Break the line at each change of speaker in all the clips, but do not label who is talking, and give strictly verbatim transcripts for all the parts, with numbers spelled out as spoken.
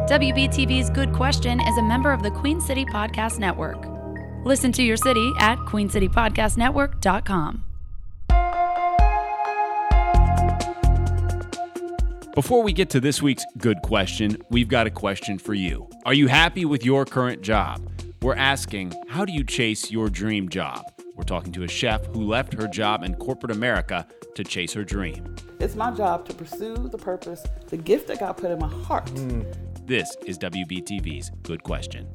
W B T V's Good Question is a member of the Queen City Podcast Network. Listen to your city at queen city podcast network dot com.
Before we get to this week's Good Question, we've got a question for you. Are you happy with your current job? We're asking, how do you chase your dream job? We're talking to a chef who left her job in corporate America to chase her dream.
It's my job to pursue the purpose, the gift that God put in my heart.
Mm. This is W B T V's Good Question.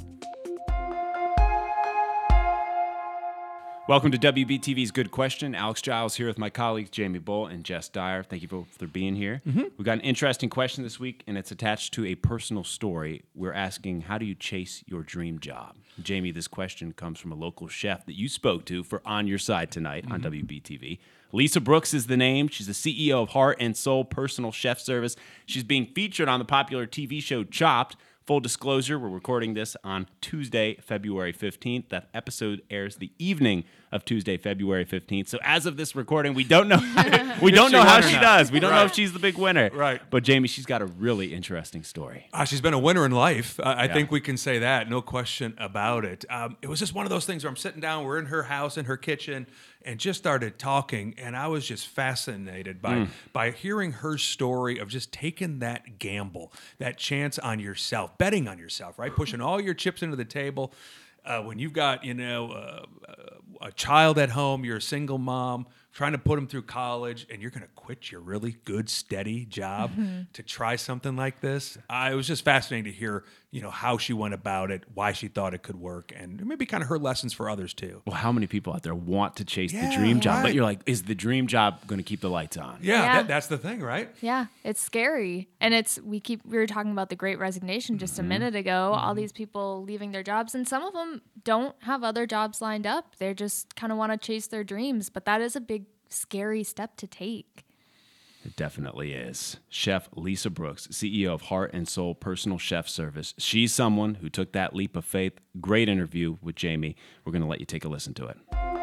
Welcome to W B T V's Good Question. Alex Giles here with my colleagues Jamie Bull and Jess Dyer. Thank you both for being here. Mm-hmm. We've got an interesting question this week, and it's attached to a personal story. We're asking, how do you chase your dream job? Jamie, this question comes from a local chef that you spoke to for On Your Side tonight mm-hmm. on W B T V. Lisa Brooks is the name. She's the C E O of Heart and Soul Personal Chef Service. She's being featured on the popular T V show Chopped. Full disclosure, we're recording this on Tuesday, February fifteenth. That episode airs the evening of Tuesday, February fifteenth. So as of this recording, we don't know we don't know how she does. We don't right. know if she's the big winner.
Right.
But Jamie, she's got a really interesting story.
Uh, she's been a winner in life. Uh, I
yeah.
think we can say that. No question about it. Um, it was just one of those things where I'm sitting down, we're in her house, in her kitchen, and just started talking, and I was just fascinated by, mm. by hearing her story of just taking that gamble, that chance on yourself, betting on yourself, right? Pushing all your chips into the table. Uh, when you've got, you know, uh, a child at home, you're a single mom, trying to put them through college, and you're going to quit your really good, steady job mm-hmm. to try something like this. Uh, it was just fascinating to hear, you know, how she went about it, why she thought it could work, and maybe kind of her lessons for others too.
Well, how many people out there want to chase
yeah,
the dream job?
Right.
But you're like, is the dream job going to keep the lights on?
Yeah,
yeah.
That, that's the thing, right?
Yeah, it's scary. And it's, we keep, we were talking about the Great Resignation just a mm-hmm. minute ago, mm-hmm. all these people leaving their jobs, and some of them don't have other jobs lined up. They just kind of want to chase their dreams, but that is a big, scary step to take.
It definitely is. Chef Lisa Brooks, C E O of Heart and Soul Personal Chef Service. She's someone who took that leap of faith. Great interview with Jamie. We're going to let you take a listen to it.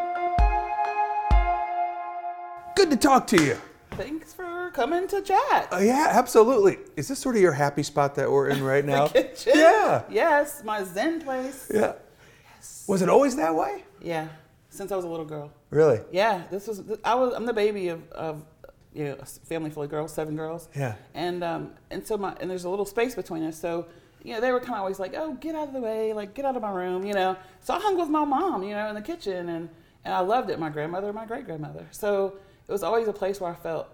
Good to talk to you.
Thanks for coming to chat.
Uh, yeah, absolutely. Is this sort of your happy spot that we're in right now?
The kitchen?
Yeah.
Yes, my zen place.
Yeah.
Yes.
Was it always that way?
Yeah, since I was a little girl.
Really?
Yeah, this was. I was. I'm the baby of, of you know, a family full of girls, seven girls.
Yeah.
And um and so my and there's a little space between us. So you know they were kind of always like, oh, get out of the way, like get out of my room, you know. So I hung with my mom, you know, in the kitchen, and and I loved it. My grandmother, my great grandmother. So it was always a place where I felt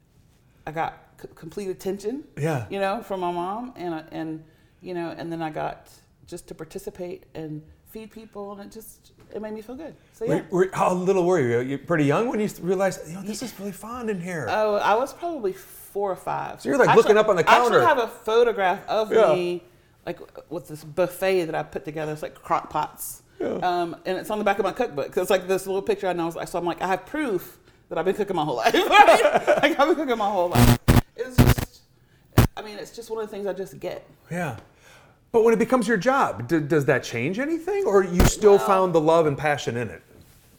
I got c- complete attention.
Yeah.
You know, from my mom, and and you know, and then I got just to participate and feed people, and it just it made me feel good. So yeah.
Were, were, how little were you? You pretty young when you realized, you know, this is really fun in here.
Oh, I was probably four or five.
So you're like
actually,
looking up on the counter.
I actually have a photograph of
yeah.
me, like with this buffet that I put together. It's like crock pots, yeah. um, and it's on the back of my cookbook. So it's like this little picture I know. So I'm like, I have proof that I've been cooking my whole life. Right? Like I've been cooking my whole life. It's just, I mean, it's just one of the things I just get.
Yeah. But when it becomes your job, d- does that change anything, or you still well, found the love and passion in it?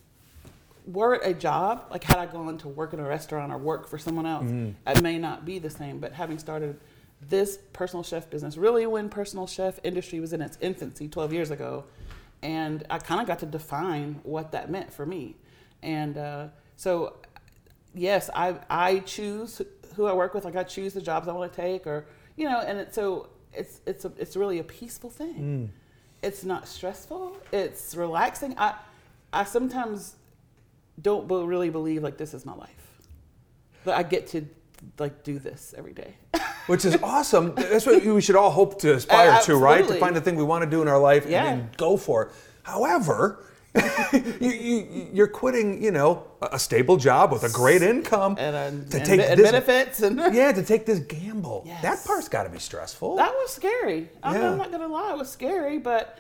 Were it a job, like had I gone to work in a restaurant or work for someone else, mm-hmm. it may not be the same. But having started this personal chef business, really when personal chef industry was in its infancy twelve years ago, and I kind of got to define what that meant for me. And uh, so, yes, I I choose who I work with. Like I choose the jobs I want to take, or you know, and it, so. It's it's a, it's really a peaceful thing. Mm. It's not stressful. It's relaxing. I I sometimes don't be- really believe like this is my life, but I get to like do this every day.
Which is awesome. That's what we should all hope to aspire uh, to, right? To find the thing we want to do in our life
yeah.
and then go for it. However, you, you, you're quitting, you know, a stable job with a great income
and, uh,
to
and,
take
and
this,
benefits and
yeah, to take this gamble.
Yes.
That part's got to be stressful.
That was scary. I'm,
yeah.
I'm not gonna lie, it was scary, but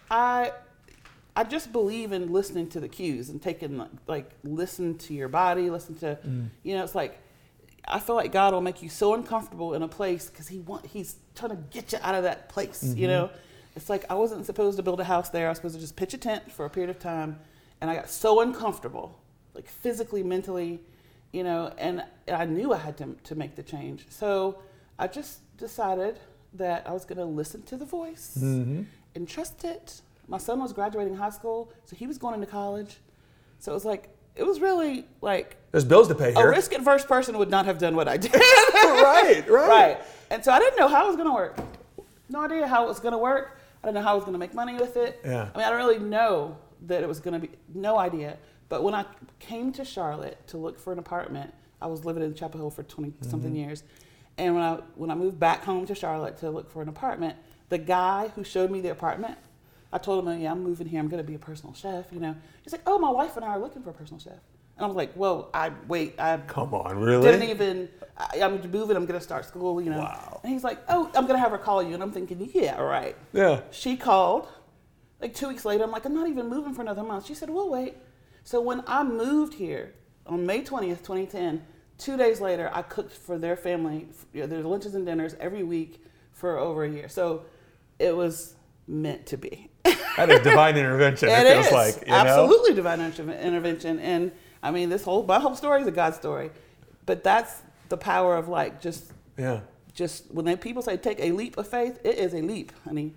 I I just believe in listening to the cues and taking like listen to your body, listen to mm. you know, it's like I feel like God will make you so uncomfortable in a place because he want he's trying to get you out of that place, mm-hmm. you know. It's like I wasn't supposed to build a house there. I was supposed to just pitch a tent for a period of time. And I got so uncomfortable, like physically, mentally, you know, and I knew I had to to make the change. So I just decided that I was going to listen to the voice
Mm-hmm.
and trust it. My son was graduating high school, so he was going into college. So it was like, it was really like
There's bills to pay
a
here.
risk-adverse person would not have done what I did.
right, right.
Right. And so I didn't know how it was going to work. No idea how it was going to work. I didn't know how I was going to make money with it.
Yeah.
I mean, I didn't really know that it was going to be, no idea. But when I came to Charlotte to look for an apartment, I was living in Chapel Hill for twenty-something mm-hmm. years. And when I when I moved back home to Charlotte to look for an apartment, the guy who showed me the apartment, I told him, yeah, I'm moving here. I'm going to be a personal chef, you know. He's like, oh, my wife and I are looking for a personal chef. And I was like, whoa, I wait, I
Come on, really?
didn't even, I, I'm moving, I'm going to start school, you know.
Wow.
And he's like, oh, I'm going to have her call you. And I'm thinking, yeah, right.
Yeah.
She called. Like two weeks later, I'm like, I'm not even moving for another month. She said, we'll wait. So when I moved here on May twentieth, twenty ten, two days later, I cooked for their family, you know, their lunches and dinners every week for over a year. So it was meant to be.
That is divine intervention, it,
It
feels
is.
like. You know?
Absolutely divine inter- intervention. And I mean, this whole, my whole story is a God story. But that's the power of like just,
Yeah.
just when they, people say take a leap of faith, it is a leap, honey.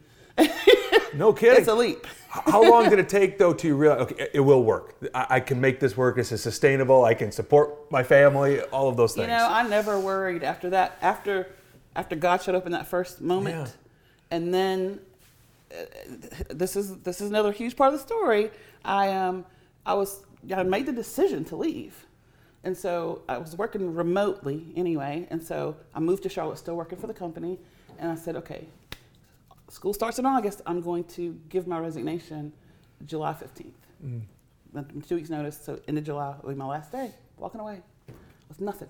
No kidding.
It's a leap.
How long did it take, though, to realize, okay, it will work. I, I can make this work. This is sustainable. I can support my family, all of those things.
You know, I never worried after that, after after God showed up in that first moment.
Yeah.
And then, uh, this is this is another huge part of the story. I um I was, I made the decision to leave. And so I was working remotely anyway. And so I moved to Charlotte, still working for the company. And I said, okay, school starts in August. I'm going to give my resignation July fifteenth. Mm. Two weeks notice, so end of July will be my last day. Walking away with nothing.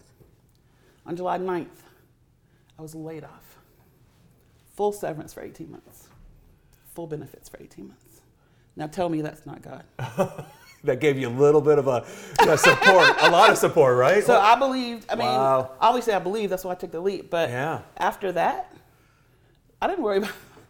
On July ninth, I was laid off. Full severance for eighteen months. Full benefits for eighteen months. Now tell me that's not God.
That gave you a little bit of a you know, support, a lot of support, right?
So I believed, I mean,
Wow.
I always say I believe, that's why I took the leap. But
Yeah.
after that, I didn't worry about,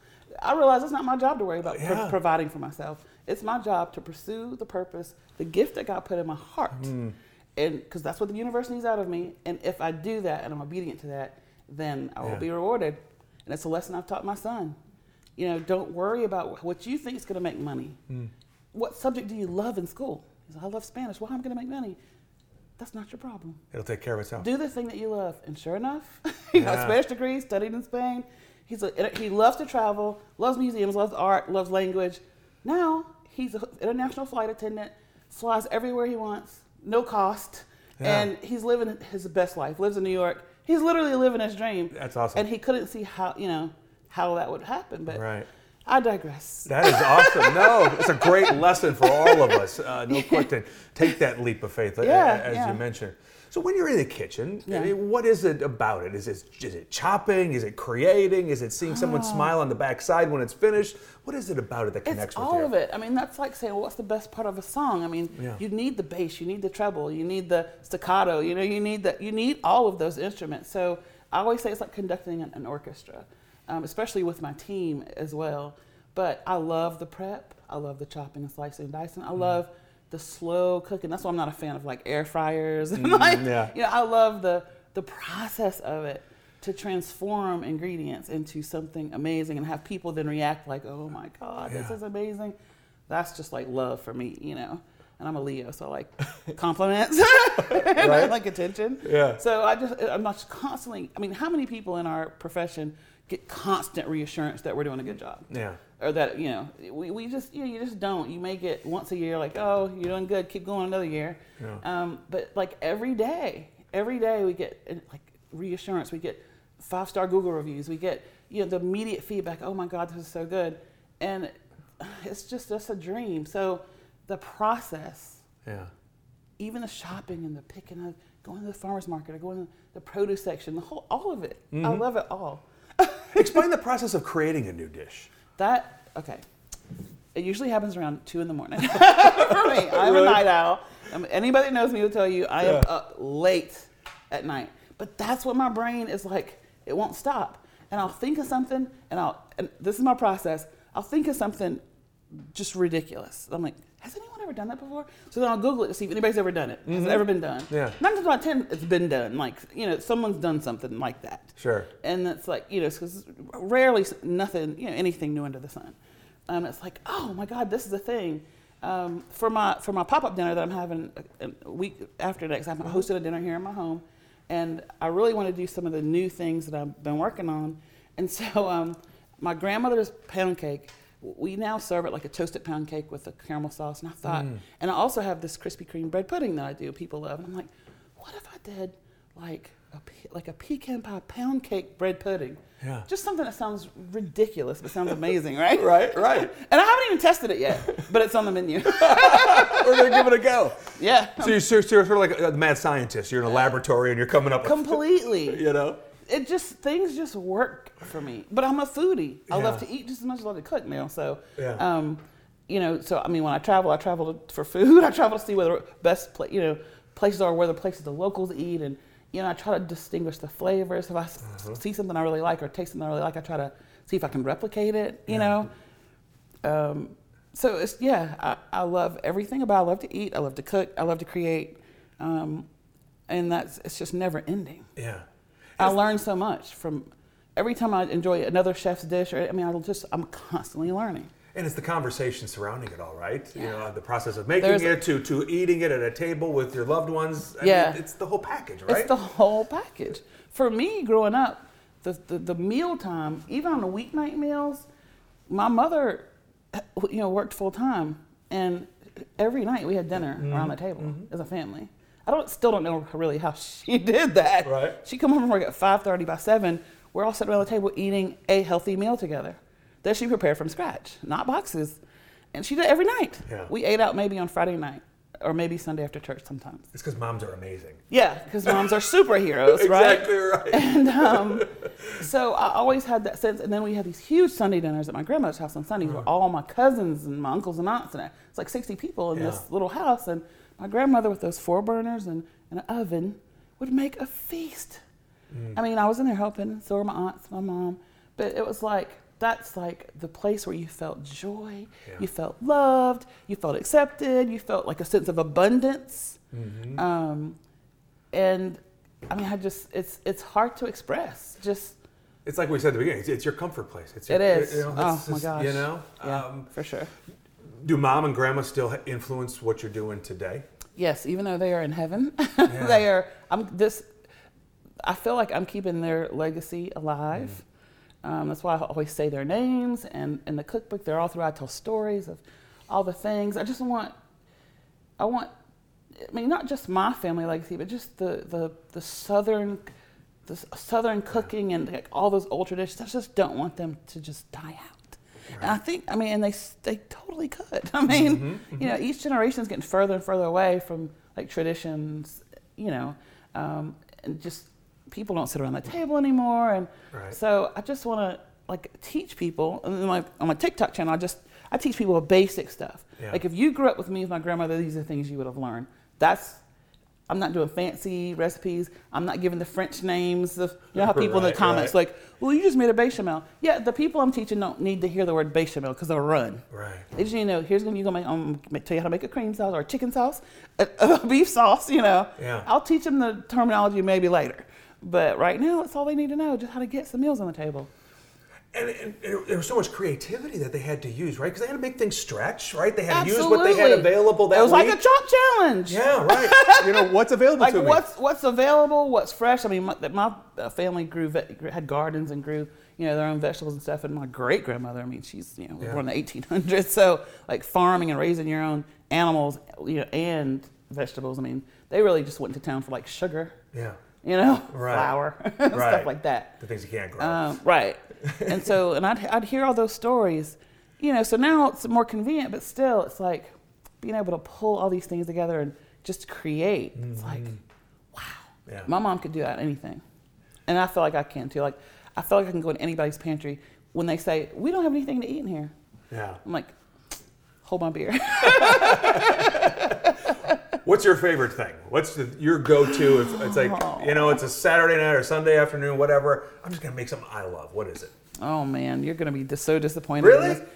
I realized it's not my job to worry about pro-
Yeah.
providing for myself. It's my job to pursue the purpose, the gift that God put in my heart.
Mm.
And because that's what the universe needs out of me. And if I do that and I'm obedient to that, then I will
Yeah.
be rewarded. And it's a lesson I've taught my son. You know, don't worry about what you think is going to make money.
Mm.
What subject do you love in school? He said, I love Spanish. Well, how am I going to make money? That's not your problem.
It'll take care of itself.
Do the thing that you love. And sure enough, he got a
Yeah.
Spanish degree, studied in Spain. He's a, he loves to travel, loves museums, loves art, loves language. Now he's an international flight attendant, flies everywhere he wants, no cost,
Yeah.
and he's living his best life. Lives in New York. He's literally living his dream.
That's awesome.
And he couldn't see how you know how that would happen. But
Right.
I digress.
That is awesome. No, it's a great lesson for all of us. Uh, no question. Take that leap of faith, uh,
Yeah,
as
yeah.
you mentioned. So when you're in the kitchen,
Yeah.
I mean, what is it about it? Is it is it chopping? Is it creating? Is it seeing someone smile on the backside when it's finished? What is it about it that connects
It's
with
all
you?
of it. I mean, that's like saying, well, what's the best part of a song? I mean,
Yeah.
you need the bass, you need the treble, you need the staccato. You know, you need the you need all of those instruments. So I always say it's like conducting an, an orchestra, um, especially with my team as well. But I love the prep. I love the chopping and slicing and dicing. I love the slow cooking. That's why I'm not a fan of like air fryers. And like,
yeah.
you know, I love the the process of it to transform ingredients into something amazing and have people then react like, oh my God, this
Yeah.
is amazing. That's just like love for me, you know. And I'm a Leo, so I like compliments, and I
Right.
like attention.
Yeah.
So I just, I'm not constantly, I mean, how many people in our profession get constant reassurance that we're doing a good job?
Yeah.
Or that, you know, we, we just, you know, you just don't. You may get once a year like, oh, you're doing good, keep going another year.
Yeah.
Um, but like every day, every day we get uh, like reassurance. We get five-star Google reviews. We get, you know, the immediate feedback, oh my God, this is so good. And it's just, just a dream. So the process,
Yeah.
even the shopping and the picking of, going to the farmer's market or going to the produce section, the whole, all of it. I love it all.
Explain the process of creating a new dish.
That, okay. It usually happens around two in the morning for me. I'm
Really?
a night owl. Um, anybody that knows me will tell you I am
Yeah.
up late at night. But that's what my brain is like. It won't stop. And I'll think of something, and I'll, and this is my process. I'll think of something just ridiculous. I'm like, has anyone ever done that before? So then I'll Google it to see if anybody's ever done it. Has it ever been done?
Yeah.
Nine times out of ten, it's been done. Like, you know, someone's done something like that.
Sure.
And it's like, you know, because rarely nothing, you know, anything new under the sun. And it's like, oh my God, this is a thing. Um, for my for my pop-up dinner that I'm having a, a week after next, I've hosted a dinner here in my home. And I really want to do some of the new things that I've been working on. And so um, my grandmother's pound cake, we now serve it like a toasted pound cake with a caramel sauce. And I thought, mm. and I also have this Krispy Kreme bread pudding that I do, people love. And I'm like, what if I did like a, like a pecan pie pound cake bread pudding?
Yeah.
Just something that sounds ridiculous, but sounds amazing, right?
Right, right.
And I haven't even tested it yet, but it's on the menu.
We're going to give it a go.
Yeah.
So you're, so you're sort of like a mad scientist. You're in a laboratory and you're coming up with...
Completely.
You know?
It just, things just work for me. But I'm a foodie. I
Yeah.
love to eat just as much as I love to cook now. So,
Yeah.
um, you know, so, I mean, when I travel, I travel to, for food. I travel to see where the best, pla- you know, places are, where the places the locals eat. And, you know, I try to distinguish the flavors. If I uh-huh. see something I really like or taste something I really like, I try to see if I can replicate it, you
Yeah.
know? Um, so, it's, yeah, I, I love everything about it. I love to eat. I love to cook. I love to create. Um, and that's, it's just never ending.
Yeah.
I learn so much from every time I enjoy another chef's dish. Or I mean, I just I'm constantly learning.
And it's the conversation surrounding it all, right? Yeah. You know, the process of making
There's
it to, to eating it at a table with your loved ones. I
Yeah.
mean, it's the whole package, right?
It's the whole package. For me, growing up, the the, the meal time, even on the weeknight meals, my mother, you know, worked full time, and every night we had dinner mm-hmm. around the table mm-hmm. as a family. I don't still don't know really how she did that.
Right.
She come home from work at five thirty. By seven, we're all sitting around the table eating a healthy meal together that she prepared from scratch, not boxes. And she did it every night.
Yeah.
We ate out maybe on Friday night or maybe Sunday after church sometimes.
It's because moms are amazing.
Yeah, because moms are superheroes, right?
Exactly right.
And um, so I always had that sense. And then we had these huge Sunday dinners at my grandmother's house on Sundays where all my cousins and my uncles and aunts, and it's like sixty people in
Yeah.
this little house. And my grandmother, with those four burners and, and an oven, would make a feast. Mm. I mean, I was in there helping, so were my aunts, my mom. But it was like, that's like the place where you felt joy,
Yeah.
you felt loved, you felt accepted, you felt like a sense of abundance. Mm-hmm. Um, and I mean, I just, it's it's hard to express. Just
It's like we said at the beginning, it's, it's your comfort place. It's your,
It is.
You know,
Oh,
it's
my
just,
gosh.
You know?
Yeah,
Um,
for sure.
do mom and grandma still ha- influence what you're doing today?
Yes, even though they are in heaven,
Yeah.
they are. I'm this. I feel like I'm keeping their legacy alive. Mm. Um, that's why I always say their names, and in the cookbook, they're all throughout. I tell stories of all the things. I just want. I want. I mean, not just my family legacy, but just the the the southern, the southern cooking and like all those old traditions. I just don't want them to just die out. Right. And I think, I mean, and they they totally could. I mean, mm-hmm, mm-hmm. you know, each generation is getting further and further away from like traditions, you know, um, and just people don't sit around the table anymore. And
right.
so I just want to like teach people. And my, on my TikTok channel, I just I teach people basic stuff.
Yeah.
Like if you grew up with me with my grandmother, these are things you would have learned. That's I'm not doing fancy recipes. I'm not giving the French names. Of, you know how people
right,
in the comments
right.
like, well, you just made a bechamel. Yeah, the people I'm teaching don't need to hear the word bechamel because they'll run.
Right.
They just need to know, here's when you're going to I'm gonna tell you how to make a cream sauce or a chicken sauce, a, a beef sauce, you know.
Yeah.
I'll teach them the terminology maybe later. But right now, that's all they need to know, just how to get some meals on the table.
And, and, and there was so much creativity that they had to use, right? Because they had to make things stretch, right? They had
Absolutely.
to use what they had available that
It was
week.
like a chalk challenge.
Yeah, right. You know, what's available
Like
to me?
what's what's available, what's fresh. I mean, my, my family grew had gardens and grew you know their own vegetables and stuff. And my great grandmother, I mean, she's you know
Yeah.
born in the eighteen hundreds, so like farming and raising your own animals, you know, and vegetables. I mean, they really just went to town for like sugar,
Yeah.
you know,
Right.
flour,
Right.
stuff like that.
The things you can't grow.
Um, right. And so, and I'd, I'd hear all those stories, you know, so now it's more convenient, but still it's like being able to pull all these things together and just create. Mm-hmm. It's like, wow.
Yeah.
My mom could do that, anything. And I feel like I can too. Like, I feel like I can go in anybody's pantry when they say, we don't have anything to eat in here.
Yeah.
I'm like, hold my beer.
What's your favorite thing? What's the, your go-to? If it's like, you know, it's a Saturday night or Sunday afternoon, whatever. I'm just going to make something I love. What is it?
Oh, man, you're going to be dis- so disappointed in
Really?
this.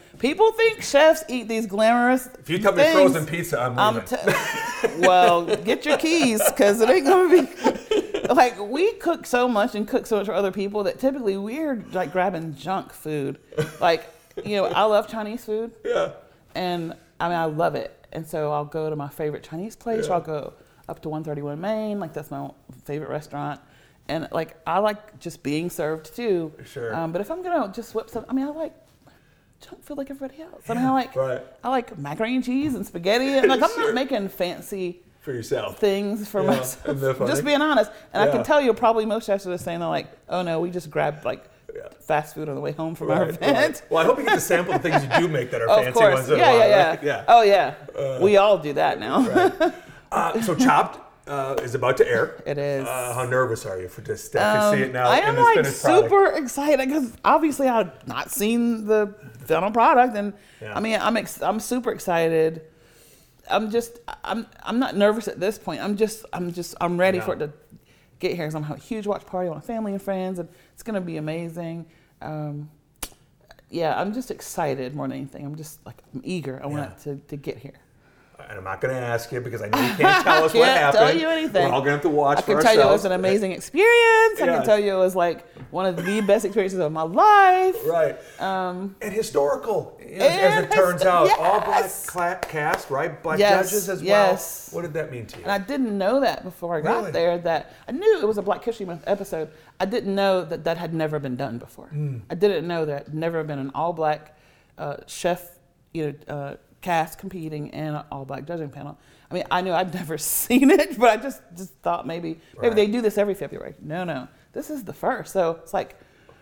People think chefs eat these glamorous
If you tell me
things.
frozen pizza, I'm
I'm
leaving.
t- well, get your keys because it ain't gonna be like we cook so much and cook so much for other people that typically we're like grabbing junk food. Like, you know, I love Chinese food.
Yeah.
And I mean, I love it. And so I'll go to my favorite Chinese place.
Yeah.
Or I'll go up to one thirty-one Main. Like, that's my favorite restaurant. And, like, I like just being served, too.
Sure.
Um, but if I'm going to just whip some, I mean, I like junk food like everybody else. I mean, I like,
right.
I like macaroni and cheese and spaghetti. And, like, I'm
Sure.
not making fancy
For yourself.
things for
Yeah,
myself.
isn't that funny?
Just being honest. And I
Yeah.
can tell you probably most chefs are just saying, they're like, oh, no, we just grabbed, like,
Yeah.
fast food on the way home from our
Right,
event.
right. Well, I hope you get to sample the things you do make that are
Of
fancy
course.
ones. in a
Yeah, yeah,
while,
yeah,
right? yeah.
Oh, yeah. we all do that now.
Right. Uh, so Chopped uh, is about to air.
It is.
Uh, how nervous are you for to step to see it now
I
in
am
this
like
finished product?
super excited because obviously I've not seen the final product, and
Yeah.
I mean I'm ex- I'm super excited. I'm just I'm I'm not nervous at this point. I'm just I'm just I'm ready
Yeah.
for it to get here because I'm having a huge watch party with my family and friends, and it's gonna be amazing. Um, yeah, I'm just excited more than anything. I'm just like I'm eager. I want
Yeah.
it to, to get here.
And I'm not going to ask you because I know you can't tell us what
Can't
happened.
tell you anything.
We're all going to have to watch
I
for
can tell you it was
ourselves.
an amazing experience. I
Yeah.
can tell you it was like one of the best experiences of my life.
Right.
Um,
And historical, as, as
And
it turns
histo-
out. All black
yes.
cla- cast, right? Black
Yes,
judges as
yes.
well. What did that mean to you?
And I didn't know that before I got
Really?
there. That I knew it was a Black History Month episode. I didn't know that that had never been done before.
Hmm.
I didn't know that had never been an all black uh, chef, you know, uh, cast competing in an all black judging panel. I mean, I knew I'd never seen it, but I just just thought maybe maybe
Right.
they do this every February. No, no, this is the first. So it's like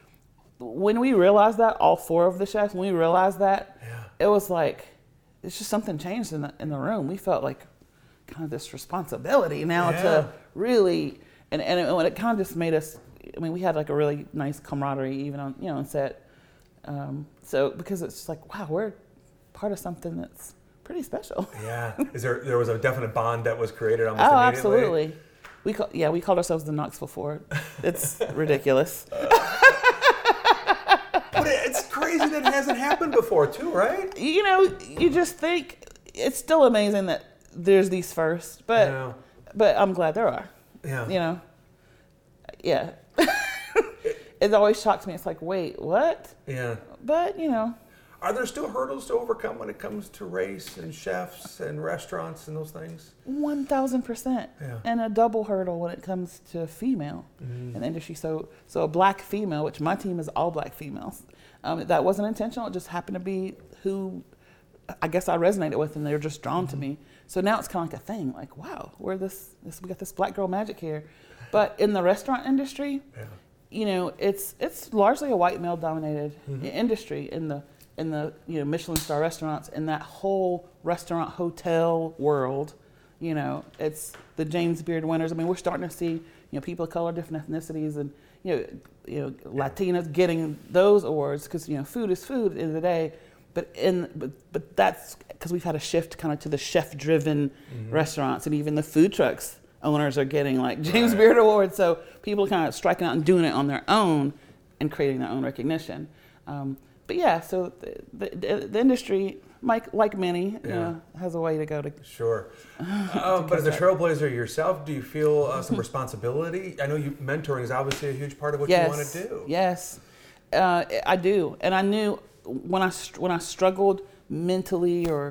when we realized that, all four of the chefs, when we realized that,
Yeah.
it was like it's just something changed in the in the room. We felt like kind of this responsibility now
Yeah.
to really and and it, it kind of just made us. I mean, we had like a really nice camaraderie even on you know on set. Um, so because it's just like wow, we're part of something that's pretty special.
Yeah. Is there there was a definite bond that was created almost
Oh,
immediately?
absolutely. We call, yeah, we called ourselves the Knoxville Ford. It's ridiculous.
But it- it's crazy that it hasn't happened before, too, right?
You know, you just think it's still amazing that there's these firsts, but
Yeah.
but I'm glad there are.
Yeah.
You know, yeah. It always shocks me. It's like, wait, what?
Yeah.
But you know,
Are there still hurdles to overcome when it comes to race and chefs and restaurants and those things?
one thousand percent.
Yeah.
And a double hurdle when it comes to female
Mm-hmm.
in the industry. So, so a black female, which my team is all black females. Um, that wasn't intentional. It just happened to be who I guess I resonated with, and they were just drawn to
Mm-hmm.
me. So now it's kind of like a thing. Like, wow, we're this, this. We got this black girl magic here. But in the restaurant industry,
Yeah.
you know, it's it's largely a white male dominated
Mm-hmm.
industry in the in the you know Michelin star restaurants, in that whole restaurant hotel world. You know, it's the James Beard winners. I mean, we're starting to see you know people of color, different ethnicities, and you know you know Latinas getting those awards because you know food is food at the end of the day. But in but but that's because we've had a shift kind of to the chef driven
Mm-hmm.
restaurants, and even the food trucks owners are getting like James Beard awards. So people are kind of striking out and doing it on their own and creating their own recognition. Um, but yeah, so the, the, the industry, like like many, you
Yeah.
know, has a way to go to.
Sure. Um, but as a trailblazer yourself, do you feel uh, some responsibility? I know you mentoring is obviously a huge part of what
yes,
you want to do.
Yes, uh, I do, and I knew when I str- when I struggled mentally or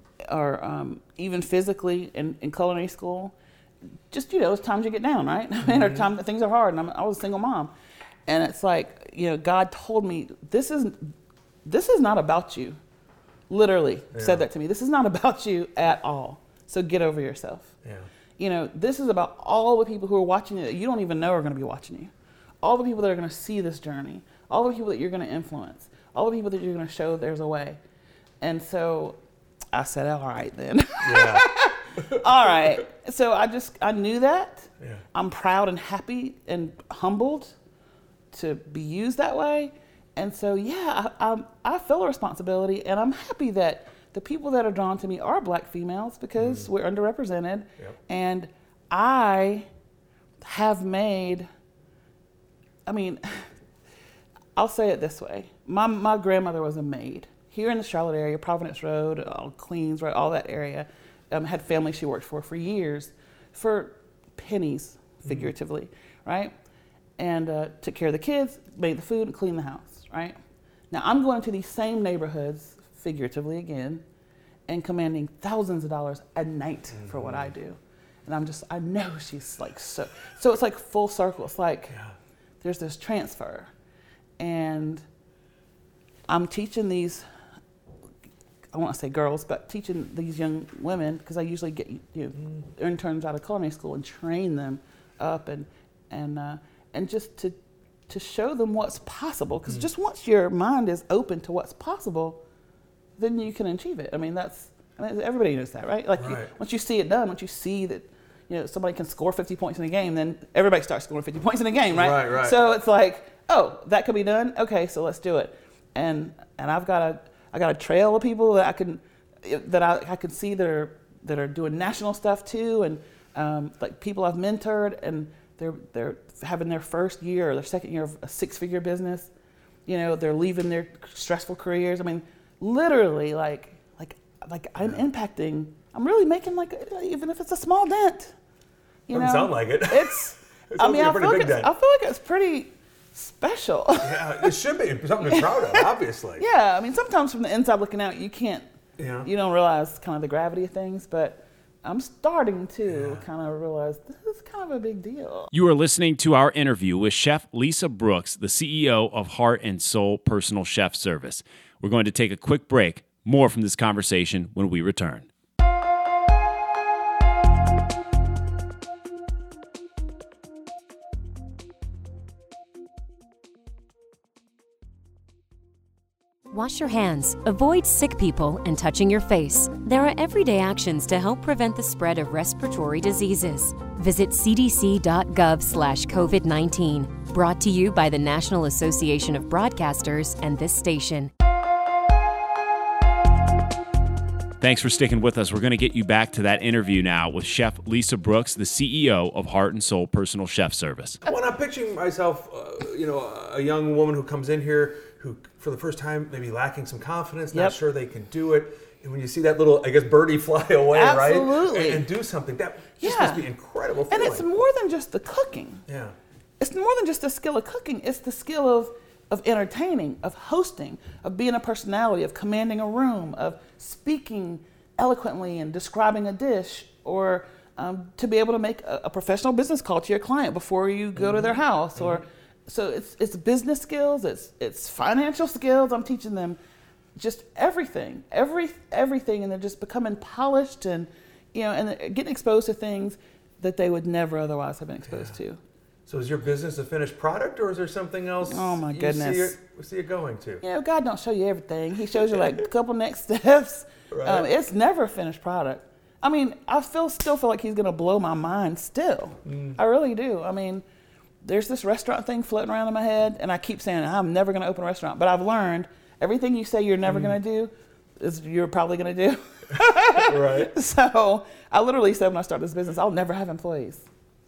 or um, even physically in, in culinary school, just you know, it's times you get down, right? I mean, there are times that things are hard, and I'm, I was a single mom, and it's like you know, God told me this is this is not about you. Literally
Yeah.
said that to me. This is not about you at all. So get over yourself.
Yeah.
You know, this is about all the people who are watching you that you don't even know are going to be watching you. All the people that are going to see this journey. All the people that you're going to influence. All the people that you're going to show there's a way. And so I said, all right then.
Yeah.
All right. So I just, I knew that.
Yeah.
I'm proud and happy and humbled to be used that way. And so, yeah, I, I, I feel a responsibility, and I'm happy that the people that are drawn to me are black females because we're underrepresented.
Yep.
And I have made, I mean, I'll say it this way. My, my grandmother was a maid here in the Charlotte area, Providence Road, uh, Queens Road, all that area. Um, had family she worked for for years, for pennies, figuratively, mm-hmm. right? And uh, took care of the kids, made the food, and cleaned the house, right? Now I'm going to these same neighborhoods, figuratively again, and commanding thousands of dollars a night mm-hmm. for what I do. And I'm just, I know she's like so, so it's like full circle. It's like yeah. there's this transfer. And I'm teaching these, I won't say girls, but teaching these young women, because I usually get you know, mm. interns out of culinary school and train them up and and uh, and just to to show them what's possible. Because mm. just once your mind is open to what's possible, then you can achieve it. I mean, that's I mean, everybody knows that, right? Like right. You, once you see it done, once you see that you know somebody can score fifty points in a game, then everybody starts scoring fifty points in a game, right?
Right, right.
So it's like, oh, that could be done. Okay, so let's do it. And and I've got a I got a trail of people that I can that I, I can see that are that are doing national stuff too, and um, like people I've mentored, and they're they're having their first year or their second year of a six-figure business. You know, they're leaving their stressful careers. I mean, literally, like like like I'm impacting. I'm really making like even if it's a small dent. You
Doesn't
know,
sound like it.
It's.
it
I mean,
like
I feel, like it's, I feel like it's pretty special.
Yeah, it should be something to be proud of, obviously.
Yeah, I mean, sometimes from the inside looking out, you can't,
yeah.
you don't realize kind of the gravity of things, but I'm starting to
yeah.
kind of realize this is kind of a big deal.
You are listening to our interview with Chef Lisa Brooks, the C E O of Heart and Soul Personal Chef Service. We're going to take a quick break. More from this conversation when we return.
Wash your hands, avoid sick people, and touching your face. There are everyday actions to help prevent the spread of respiratory diseases. Visit c d c dot gov slash covid nineteen. Brought to you by the National Association of Broadcasters and this station.
Thanks for sticking with us. We're going to get you back to that interview now with Chef Lisa Brooks, the C E O of Heart and Soul Personal Chef Service.
When I'm picturing myself, uh, you know, a young woman who comes in here who, for the first time, maybe lacking some confidence,
Yep.
not sure they can do it, and when you see that little, I guess, birdie fly away,
Absolutely.
right, and, and do something, that just
Yeah.
must be incredible
And
feeling.
it's more than just the cooking.
Yeah.
It's more than just the skill of cooking. It's the skill of of entertaining, of hosting, of being a personality, of commanding a room, of speaking eloquently and describing a dish, or um, to be able to make a, a professional business call to your client before you go mm-hmm. to their house. Mm-hmm. Or so it's it's business skills, it's it's financial skills. I'm teaching them just everything, every everything, and they're just becoming polished and you know, and they're getting exposed to things that they would never otherwise have been exposed
Yeah.
to.
So is your business a finished product, or is there something else
Oh my
you
goodness.
see it, see it going to?
You know, God don't show you everything. He shows you like a couple next steps.
Right.
Um, it's never a finished product. I mean, I feel still feel like he's gonna blow my mind still. Mm. I really do. I mean, there's this restaurant thing floating around in my head, and I keep saying I'm never gonna open a restaurant. But I've learned everything you say you're never mm. gonna do is you're probably gonna do.
Right.
So I literally said when I started this business, I'll never have employees.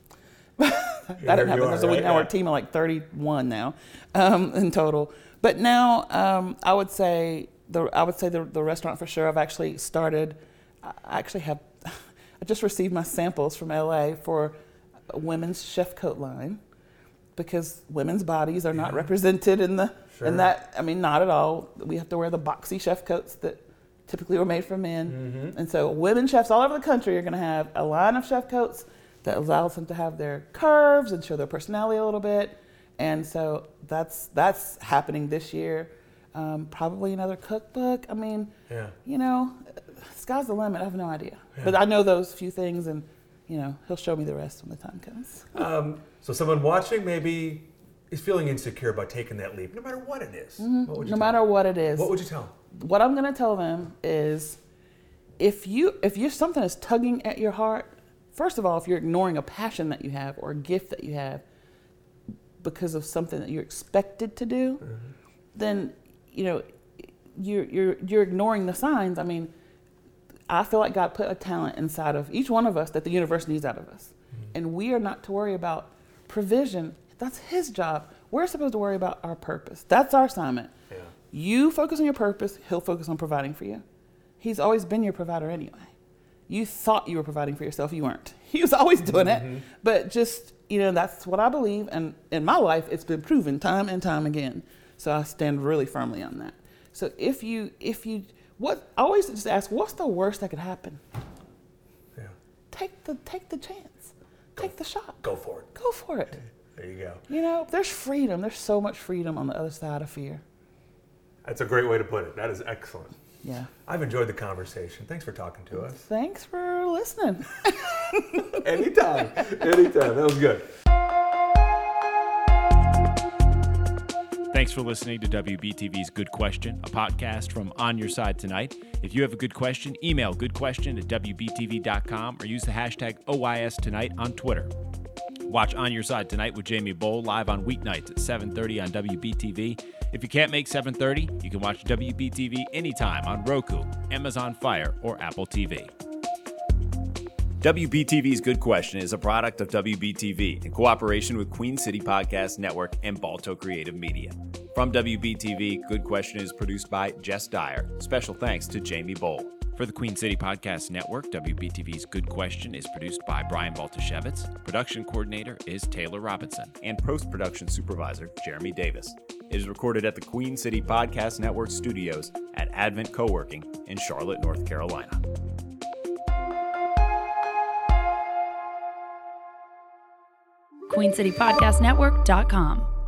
That didn't happen. There's a week now. We're a team of like thirty-one now um, in total. But now um, I would say the I would say the, the restaurant for sure. I've actually started. I actually have. I just received my samples from L A for a women's chef coat line, because women's bodies are not
Yeah.
represented in the
Sure.
in that. I mean, not at all. We have to wear the boxy chef coats that typically were made for men,
Mm-hmm.
and so women chefs all over the country are going to have a line of chef coats that allows them to have their curves and show their personality a little bit. And so that's that's happening this year. Um, probably another cookbook. I mean,
Yeah.
you know, sky's the limit. I have no idea.
Yeah.
But I know those few things, and, you know, he'll show me the rest when the time comes.
Um, so someone watching maybe is feeling insecure about taking that leap, no matter what it is.
Mm-hmm.
What would you
No
tell
matter
them?
what it is.
What would you tell them?
What I'm going to tell them is, if you if you something is tugging at your heart, first of all, if you're ignoring a passion that you have or a gift that you have because of something that you're expected to do, mm-hmm. then you know you're you're you're ignoring the signs. I mean, I feel like God put a talent inside of each one of us that the universe needs out of us, mm-hmm. and we are not to worry about provision. That's His job. We're supposed to worry about our purpose. That's our assignment.
Yeah.
You focus on your purpose, he'll focus on providing for you. He's always been your provider anyway. You thought you were providing for yourself, you weren't. He was always doing mm-hmm. it, but just, you know, that's what I believe. And in my life, it's been proven time and time again. So I stand really firmly on that. So if you, if you, what, I always just ask, what's the worst that could happen?
Yeah.
Take the, take the chance.
Go,
take the shot.
Go for it.
Go for it.
There you go.
You know, there's freedom. There's so much freedom on the other side of fear.
That's a great way to put it. That is excellent.
Yeah.
I've enjoyed the conversation. Thanks for talking to us.
Thanks for listening.
Anytime. Anytime. That was good.
Thanks for listening to W B T V's Good Question, a podcast from On Your Side Tonight. If you have a good question, email goodquestion at W B T V dot com or use the hashtag O Y S Tonight on Twitter. Watch On Your Side Tonight with Jamie Bowl live on weeknights at seven thirty on W B T V. If you can't make seven thirty, you can watch W B T V anytime on Roku, Amazon Fire, or Apple T V. W B T V's Good Question is a product of W B T V in cooperation with Queen City Podcast Network and Balto Creative Media. From W B T V, Good Question is produced by Jess Dyer. Special thanks to Jamie Bowl. For the Queen City Podcast Network, W B T V's Good Question is produced by Brian Baltashevitz. Production coordinator is Taylor Robinson. And post-production supervisor, Jeremy Davis. It is recorded at the Queen City Podcast Network studios at Advent Co-working in Charlotte, North Carolina.
Queen City Podcast Network dot com.